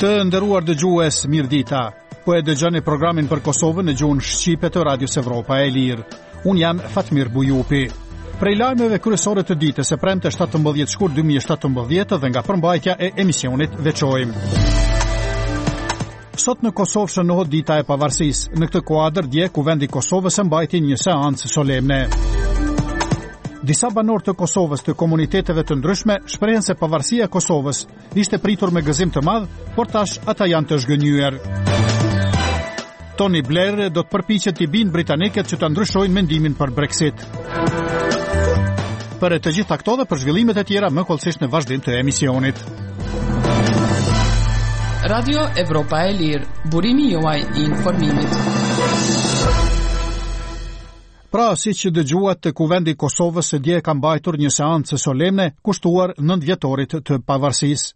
Të nderuar dëgjues, mirëdita. Po e dëgjoni programin për Kosovën në gjuhën shqipe të Radios Evropa e Lirë. Unë jam Fatmir Bujupi. Prej lajmeve kryesore të ditës së premte 17 shkurt 2017 dhe nga përmbajtja e emisionit veçojmë. Sot në Kosovë shënohet dita e pavarësisë. Në këtë kuadër dje kuvendi i Kosovës mbajti një seancë solemne. Disa banorë të Kosovës të komuniteteve të ndryshme shprehen se pavarësia e Kosovës ishte pritur me gëzim të madh, por tash ata janë të zhgënjyer. Tony Blair do të përpiqet t'i bijë britanikët që të ndryshojnë mendimin për Brexit. Për të gjitha këto dhe për zhvillimet e tjera më kollësisht në vazhdim të emisionit. Radio Evropa e Lirë, burimi juaj i informimit. Pra, si që dëgjuat, kuvendi i Kosovës së dje ka mbajtur një seancë solemne kushtuar 9 vjetorit të pavarësisë.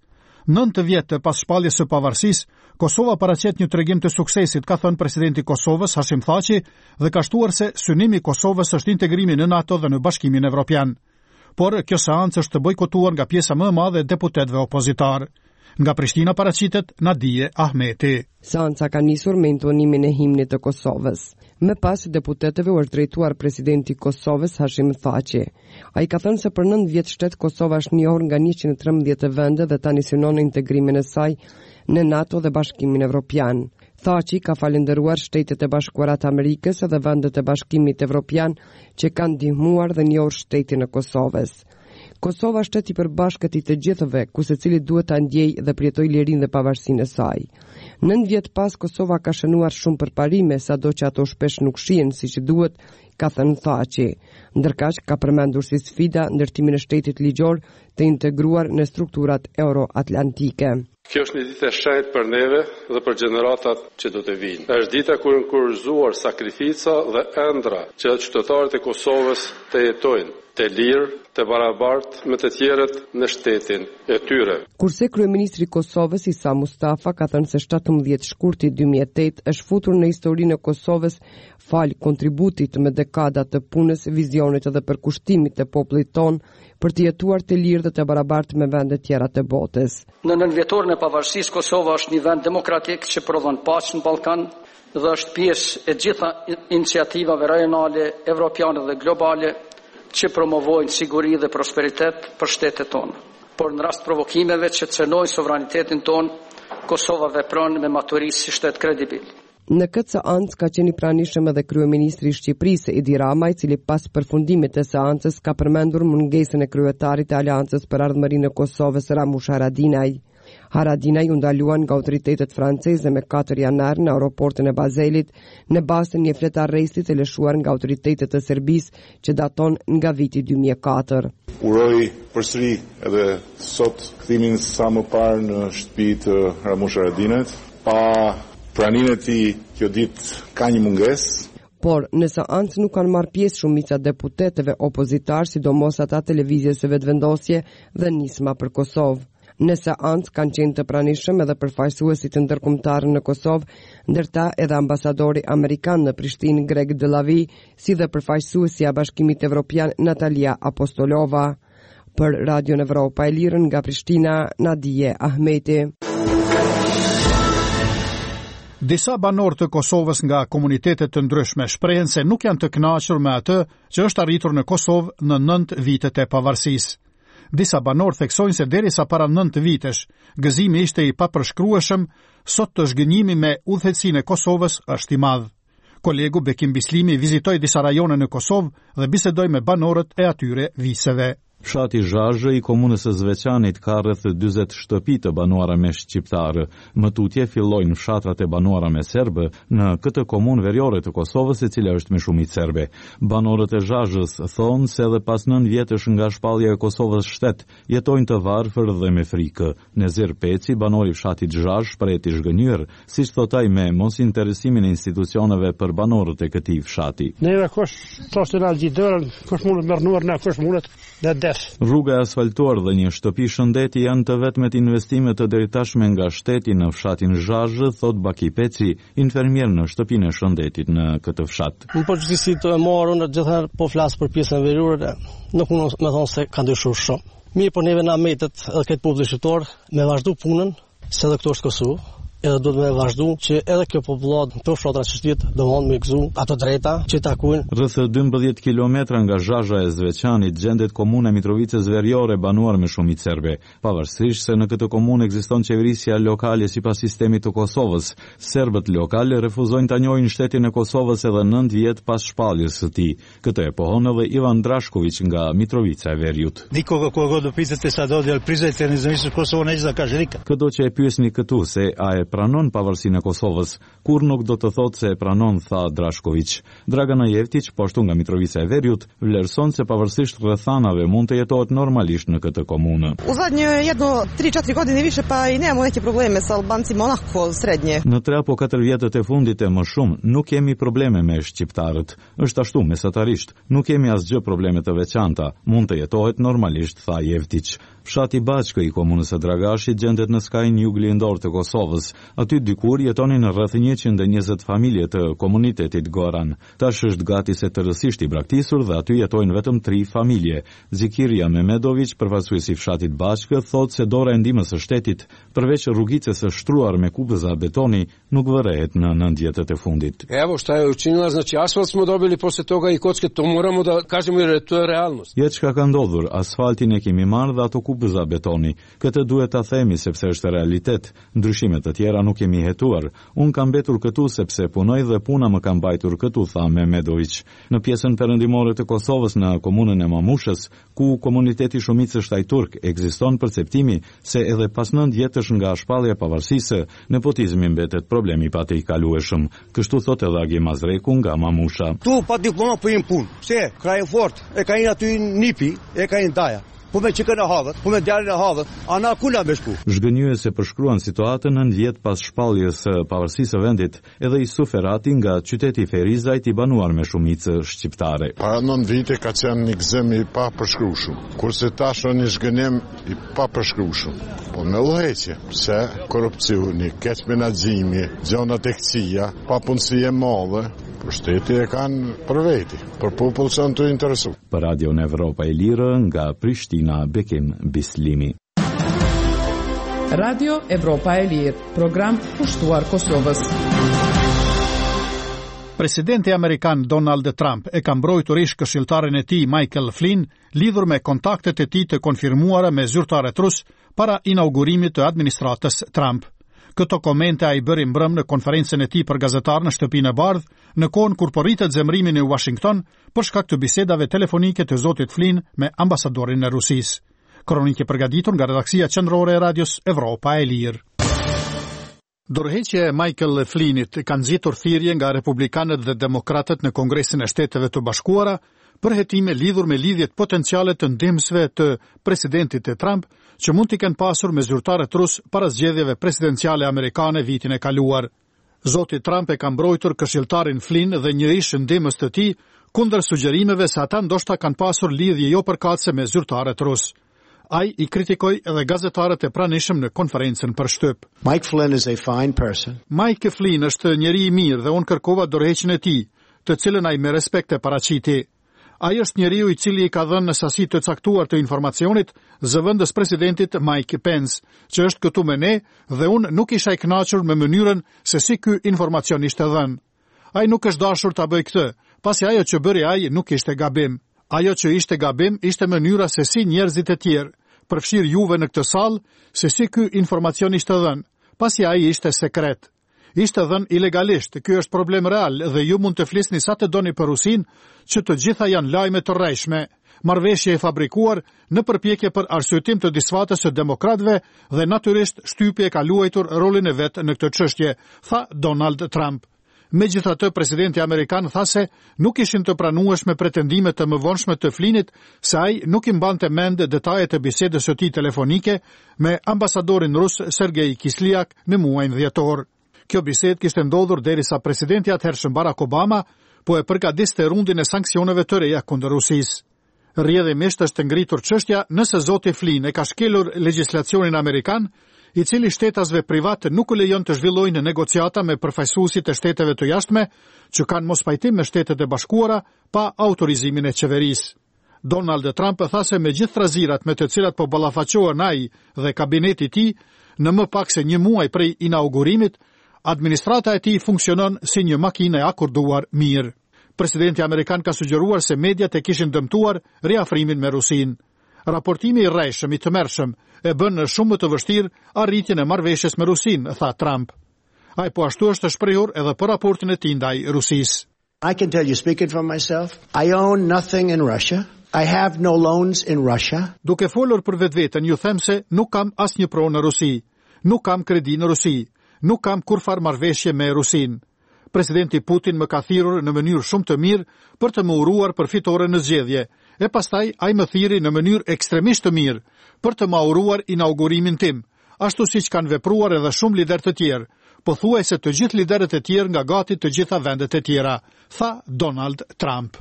9 vjet pas shpalljes së pavarësisë, Kosova paraqet një tregim të suksesit, ka thënë presidenti i Kosovës Hashim Thaçi, dhe ka shtuar se synimi i Kosovës është integrimi në NATO dhe në Bashkimin Evropian. Por kjo seancë është bojkotuar nga pjesa më e madhe e deputetëve opozitar. Nga Prishtina paraqitet Nadije Ahmeti. Seanca ka nisur me intonimin e himnit të Kosovës. Më pas deputetëve u është drejtuar presidenti i Kosovës Hashim Thaçi. Ai ka thënë se për 9 vjet shtet Kosova është njohur nga 113 vende dhe tani synon në integrimin e saj në NATO dhe Bashkimin Evropian. Thaçi ka falendëruar Shtetet e Bashkuara të Amerikës dhe vendet e Bashkimit Evropian që kanë ndihmuar dhe njohur shtetin e Kosovës. Kosova është shteti i përbashkët i të gjithëve, ku secili duhet ta ndjejë dhe përjetojë lirinë dhe pavarësinë e saj. 9 vjet pas Kosova ka shënuar shumë përparime, sado që ato shpesh nuk shihen siç duhet, ka thënë Thaçi. Ndërkaq ka përmendur si sfida ndërtimin e shtetit ligjor të integruar në strukturat euroatlantike. Kjo është një ditë e shenjtë për neve dhe për gjeneratat që do të vinë. Është dita kur kurrëzuar sakrifica dhe ëndra që qytetarët e Kosovës të jetojnë të lirë, të barabartë me të tjerët në shtetin e tyre. Kurse kryeministri i Kosovës Isa Mustafa ka thënë se 17 shkurti 2008 është futur në historinë e Kosovës fal kontributit me dekada të punës, vizionit dhe përkushtimit të popullit ton për të jetuar të lirë dhe të barabartë me vende tjera të botës. Në 9 vjetorin e pavarësisë, Kosova është një vend demokratik që prodhon paqe në Ballkan dhe është pjesë e gjitha iniciativave rajonale, evropiane dhe globale që promovojnë siguri dhe prosperitet për shtetet tonë. Por në rast provokimeve që cënojnë sovranitetin tonë, Kosova vepron me maturisë si shtet kredibil. Në këtë seancë ka qenë i pranishëm edhe kryeministri i Shqipërisë Edi Rama, i cili pas përfundimit të seancës ka përmendur mungesën e kryetarit të Aleancës për Ardhmërinë e Kosovës Ramush Haradinaj. Haradinaj u ndaluan nga autoritetet franceze me 4 janar në aeroportin e Bazelit në bazë të një flete arresti të lëshuar nga autoritetet e Serbisë që daton nga viti 2004. Uroj përsëri edhe sot kthimin sa më parë në shtëpi të Ramush Haradinajt. Pa pranimin e tij kjo ditë ka një mungesë. Por në seancë nuk kanë marrë pjesë shumica deputetëve opozitar, sidomos ata të lëvizjes së vetëvendosje dhe nisma për Kosovë. Në seancë kanë qenë të pranishëm edhe përfaqësuesit të ndërkombëtarë në Kosovë, ndërta edhe ambasadori amerikan në Prishtinë Greg Delavi, si dhe përfaqësuesja Bashkimit Evropian Natalia Apostolova. Për Radio Evropa e Lirë nga Prishtina, Nadije Ahmeti. Disa banorë të Kosovës nga komunitetet të ndryshme shprehen se nuk janë të kënaqur me atë që është arritur në Kosovë në 9 vitet e pavarësisë. Disa banorë theksojnë se derisa para 9 vitesh, gëzimi ishte i papërshkrueshëm, sot të zhgënjimi me udhëheqësinë e Kosovës është i madh. Kolegu Bekim Bislimi vizitoi disa rajone në Kosovë dhe bisedoi me banorët e atyre viseve. Fshati Zhazhë i komunës së Zveçanit ka rreth 40 shtëpi të banuara me shqiptarë. Më tutje fillojnë fshatrat e banuara me serbë në këtë komunë veriore të Kosovës, e cila është me shumicë serbe. Banorët e Zhazhës thonë se edhe pas 9 vjetësh nga shpallja e Kosovës shtet, jetojnë të varfër dhe me frikë. Nezir Peci, banori i fshatit Zhazh, shpreh i zhgënjur, siç thotai me mos interesimin e institucioneve për banorët e këtij fshati. Rruga e asfaltuar dhe një shtëpi shëndeti janë të vetmet investimet të deritashme nga shteti në fshatin Zhazhë, thot Baki Peci, infermier në shtëpinë e shëndetit në këtë fshat. Në përgjithësi të marrë në gjithëherë po flas për pjesën veriore, nuk mund me thonë se ka ndryshuar shumë. Mirë, por neve na metet edhe këtë popull shqiptar me vazhdu punën, se edhe këto është Kosovë, edhe duhet me vazhdu që edhe kjo popullat në të fshatra që shtetë domon me gëzu ato drejta që takojnë. Rreth 12 kilometra nga zhazha e Zveçanit gjendet komuna Mitrovicës Veriore banuar me shumicë serbe. Pavarësisht se në këtë komunë ekziston qeverisja lokale sipas sistemit të Kosovës, serbët lokale refuzojnë ta njohin shtetin e Kosovës edhe 9 vjet pas shpalljes së tij. Këtë e pohon edhe Ivan Drashković nga Mitrovica e Veriut. Nikoga koga do pitate sa do del priznajte nezavisnost Kosova neće da kaže nikad. Këdo që e pyesni këtu se a e pranon pavarësinë e Kosovës, kur nuk do të thotë se e pranon, tha Drashković. Dragana Jevtić, po ashtu nga Mitrovica e Veriut, vlerëson se pavarësisht rrethanave mund të jetohet normalisht në këtë komunë. U zadnje jedno 3-4 godine više pa i nemamo neke probleme sa Albancima onako srednje. Në 3 apo 4 vjetët e fundit e më shumë nuk kemi probleme me shqiptarët. Është ashtu mesatarisht, nuk kemi asgjë probleme të veçanta, mund të jetohet normalisht, tha Jevtić. Fshati Baçkë i komunës së Dragashit gjendet në skajin juglindor të Kosovës. Aty dikur jetonin rreth 120 familje të komunitetit Goran. Tash është gati se tërësisht i braktisur dhe aty jetojnë vetëm 3 familje. Zikiria Memedović, përfaqësuesi i fshatit Baçkë, thotë se dora e ndihmës së shtetit, përveç rrugicës së shtruar me kupëza betoni, nuk vërehet në 9 vjetët e fundit. Evo šta je učinila, znači asfalt smo dobili posle toga i kocke, to moramo da kažemo jer to je realnost. Jetë çka ka ndodhur, asfaltin e kemi marrë dhe ato kupëza betoni. Këtë duhet ta themi sepse është realitet. Ndryshime të tjera nuk kemi hetuar. Unë kam mbetur këtu sepse punoj dhe puna më ka mbajtur këtu, tha Memedović. Në pjesën perëndimore të Kosovës në komunën e Mamushës, ku komuniteti shumicës shtajturk, ekziston perceptimi se edhe pas 9 vjetësh nga shpallja e pavarësisë, nepotizmi mbetet problemi pa të i kalueshëm. Kështu thotë edhe Agi Mazreku nga Mamusha. Tu pa diploma po im punë. Pse? Kraj fort. E ka një aty nipi, e ka një daja. Po me qikën e havët, po me djalin e havët, ana kula me shku. Zhgënjyese përshkruan situatën 9 vjet pas shpalljes së pavarësisë së vendit, edhe Isuf Ferati nga qyteti Ferizajt i banuar me shumicë shqiptare. Para 9 vite ka qenë një gëzim i pa përshkrueshëm, kurse tash është një zhgënim i pa përshkrueshëm. Po me udhëheqje, se korrupsioni, keq menaxhimi, gjonat e këqija, papunësi e madhe, për shteti e kanë për veti, për popull që janë të interesu. Për Radio në Evropa e Lirë nga Prishtina, Bekim Bislimi. Radio Evropa e Lirë, program pushtuar Kosovës. Presidenti Amerikan Donald Trump e ka mbrojtur ish këshilltarin e tij Michael Flynn lidhur me kontaktet e tij të konfirmuara me zyrtarët rus para inaugurimit të administratës Trump. Këto komente ai bëri mbrëm në konferencën e tij për gazetarë në Shtëpinë e Bardhë, në kohën kur po rritet zemrimi në Washington për shkak të bisedave telefonike të zotit Flynn me ambasadorin e Rusisë. Kronikë përgatitur nga redaksia qendrore e Radios Evropa e Lirë. Dorëheqja e Michael Flynnit ka nxitur thirrje nga republikanët dhe demokratët në Kongresin e Shteteve të Bashkuara për hetime lidhur me lidhjet potenciale të ndihmësve të presidentit Trump që mund t'i kenë pasur me zyrtarët rus para zgjedhjeve presidenciale amerikane vitin e kaluar. Zoti Trump e ka mbrojtur këshilltarin Flynn dhe një ish ndihmës të tij kundër sugjerimeve se ata ndoshta kanë pasur lidhje jo përkatëse me zyrtarët rus. Ai i kritikoi edhe gazetarët e pranishëm në konferencën për shtyp. Mike Flynn is a fine person. Mike Flynn është njeri i mirë dhe unë kërkova dorëheqjen e tij, të cilën ai me respekt e paraqiti. Ai është njeriu i cili i ka dhënë në sasi të caktuar të informacionit zëvendës presidentit Mike Pence, që është këtu me ne dhe unë nuk isha i kënaqur me mënyrën se si ky informacion ishte dhënë. Ai nuk është dashur ta bëjë këtë, pasi ajo që bëri ai nuk ishte gabim. Ajo që ishte gabim ishte mënyra se si njerëzit e tjerë, përfshir juve në këtë sallë, se si ky informacion ishte dhënë, pasi ai ishte sekret. Ishte dhënë ilegalisht, ky është problem real dhe ju mund të flisni sa të doni për Rusinë, që të gjitha janë lajme të rrejshme, marrëveshje e fabrikuar në përpjekje për arsyetim të disfatës së demokratëve dhe natyrisht shtypje ka luajtur rolin e vet në këtë çështje, tha Donald Trump. Megjithatë, presidenti amerikan tha se nuk ishin të pranueshme pretendimet të mëvonshme të Flynnit se ai nuk i mbante mend detajet e bisedës së tij telefonike me ambasadorin rus Sergej Kisliak në muajin dhjetor. Kjo bisedë kishte ndodhur derisa presidenti atëhershëm Barack Obama po e përgatiste rundin e sanksioneve të reja kundër Rusisë. Rrjedhimisht është ngritur çështja nëse zoti Flynn e ka shkelur legjislacionin amerikan, i cili shtetasve private nuk u lejon të zhvillojnë negociata me përfaqësuesit e shteteve të jashtme që kanë mos pajtim me Shtetet e Bashkuara pa autorizimin e qeverisë. Donald Trump tha se me gjithë trazirat me të cilat po ballafaqohen ai dhe kabineti i tij, Në më pak se 1 muaj prej inaugurimit, administrata e tij funksionon si një makinë e akorduar mirë. Presidenti amerikan ka sugjeruar se mediat e kishin dëmtuar riafrimin me Rusinë. Raportimi i rrejshëm i tmerrshëm e bën shumë më të vështirë arritjen e marrëveshjes me Rusinë, tha Trump. Ai po ashtu është shprehur edhe për raportin e tij ndaj Rusisë. I can tell you, speaking for myself, I own nothing in Russia. I have no loans in Russia. Duke folur për vetveten, ju them se nuk kam asnjë pronë në Rusi, nuk kam kredi në Rusi, nuk kam kurfar marrëveshje me Rusinë. Presidenti Putin më ka thirrur në mënyrë shumë të mirë për të më uruar për fitore në zgjedhje, e pastaj ai më thirri në mënyrë ekstremisht të mirë për të më uruar inaugurimin tim, ashtu siç kanë vepruar edhe shumë lider të tjerë, pothuajse të gjithë liderët e tjerë nga gati të gjitha vendet e tjera, tha Donald Trump.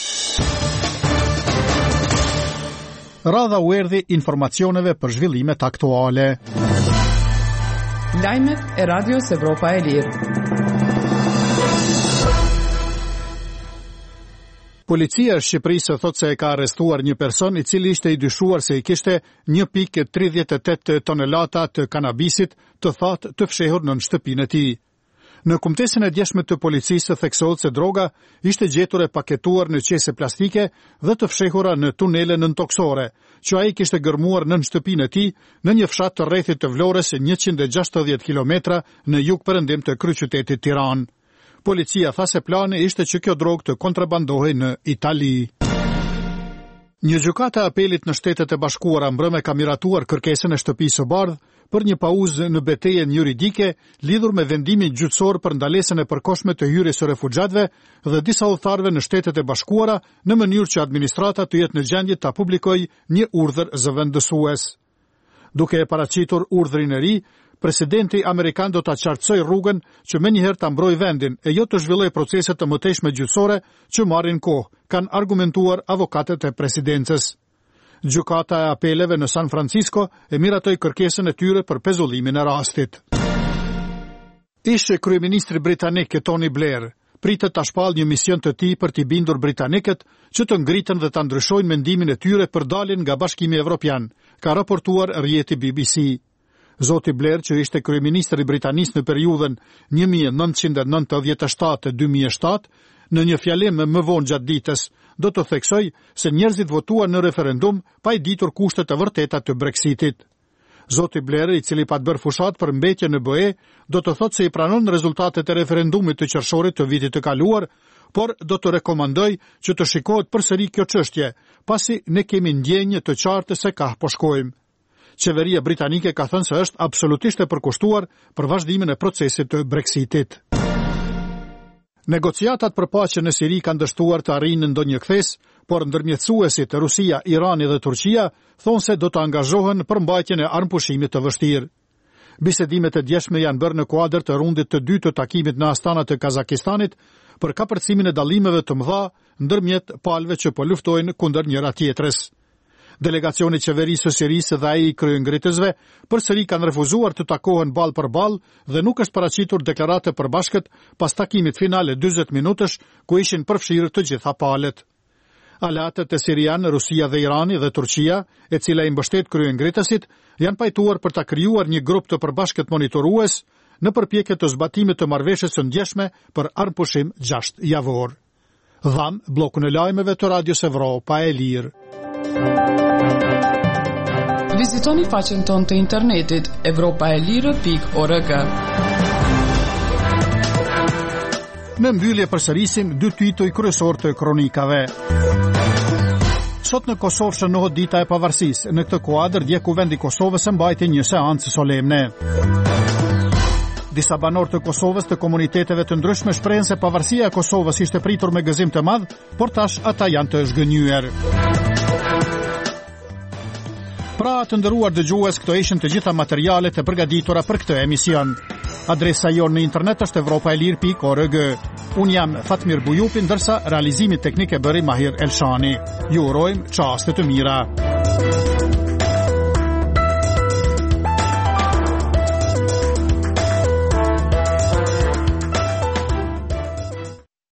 Radha u erdhi informacioneve për zhvillimet aktuale. Lajmet e Radios Evropa e Lirë. Policia e Shqipërisë thot se e ka arrestuar një person i cili ishte i dyshuar se i kishte 1.38 tonelata të kanabisit të thatë të fshehur në shtëpinë e tij. Në kumtesin e djeshme të policisë theksohet se droga ishte gjetur e paketuar në qese plastike dhe të fshehura në tunele nëntoksore, që ai kishte gërmuar nën shtëpinë e tij në një fshat të rrethit të Vlorës 160 kilometra në jug-perëndim të kryeqytetit Tiranë. Policia tha se plani ishte që kjo drogë të kontrabandohej në Itali. Një gjykata e apelit në Shtetet e Bashkuara mbrëmë ka miratuar kërkesën e shtëpisë së bardhë për një pauzë në betejën juridike lidhur me vendimin gjyqësor për ndalesën e përkohshme të hyrjes së refugjatëve dhe disa udhëtarëve në Shtetet e Bashkuara në mënyrë që administrata të jetë në gjendje ta publikojë një urdhër zëvendësues. Duke e paraqitur urdhrin e ri, presidenti amerikan do ta qartësoj rrugën që menjëherë ta mbrojë vendin e jo të zhvillojë procese të mëtejshme gjyqësore që marrin kohë, kanë argumentuar avokatët e presidencës. Gjykata e apeleve në San Francisco e miratoi kërkesën e tyre për pezullimin e rastit. Ish kryeministri britanik Tony Blair pritet ta shpallë një mision të tij për t'i bindur britanikët që të ngritën dhe ta ndryshojnë mendimin e tyre për daljen nga Bashkimi Evropian, ka raportuar rrjeti BBC. Zoti Blair, që ishte kryeministri britanisë në periudhën 1997-2007, në një fjalim më vonë gjatë ditës, do të theksoj se njerëzit votuan në referendum pa i ditur kushtet e vërteta të Brexitit. Zoti Blair, i cili pa të bërë fushat për mbetje në BE, do të thotë se i pranon rezultatet e referendumit të qershorit të vitit të kaluar, por do të rekomandoj që të shikohet përsëri kjo çështje, pasi ne kemi ndjenjë të qartë se ka po shkojmë. Qeveria britanike ka thënë se është absolutisht e përkushtuar për vazhdimin e procesit të Brexitit. Negociatat për paqe në Siri kanë dështuar të arrijnë ndonjë kthes, por ndërmjetësuesit Rusia, Irani dhe Turqia thonë se do të angazhohen për mbajtjen e armëpushimit të vështirë. Bisedimet e djeshme janë bërë në kuadër të rundit të dytë të takimit në Astana të Kazakistanit për kapërcimin e dallimeve të mëdha ndërmjet palëve që po luftojnë kundër njëra tjetrës. Delegacioni qeverisë së Sirisë dhe ai i kryengritësve përsëri kanë refuzuar të takohen ball për ball dhe nuk është paraqitur deklarate përbashkët pas takimit final e 40 minutësh ku ishin përfshirë të gjitha palët. Aleatët e Sirian, Rusia dhe Irani dhe Turqia, e cila i mbështet kryengritësit, janë pajtuar për ta krijuar një grup të përbashkët monitorues në përpjekje të zbatimit të marrëveshjes së ndjeshme për armëpushim 6 javor. Dham bllokun e lajmeve të Radios Evropa e Lirë. Vizitoni faqen tonë të internetit evropaelire.org. Në mbyllje përsërisim 2 titoj kryesor të kronikave. Sot në Kosovë shënohet dita e pavarësisë. Në këtë kuadër dje kuvendi i Kosovës mbajti një seancë solemne. Disa banorë të Kosovës të komuniteteve të ndryshme shprehen se pavarësia e Kosovës ishte pritur me gëzim të madh, por tash ata janë të zhgënjyer. Pra të nderuar dëgjues, këto ishin të gjitha materialet e përgatitura për këtë emision. Adresa jonë në internet është evropaelir.org. Unë jam Fatmir Bujupi, ndërsa realizimin teknik e bëri Mahir Elshani. Ju urojmë çaste të mira.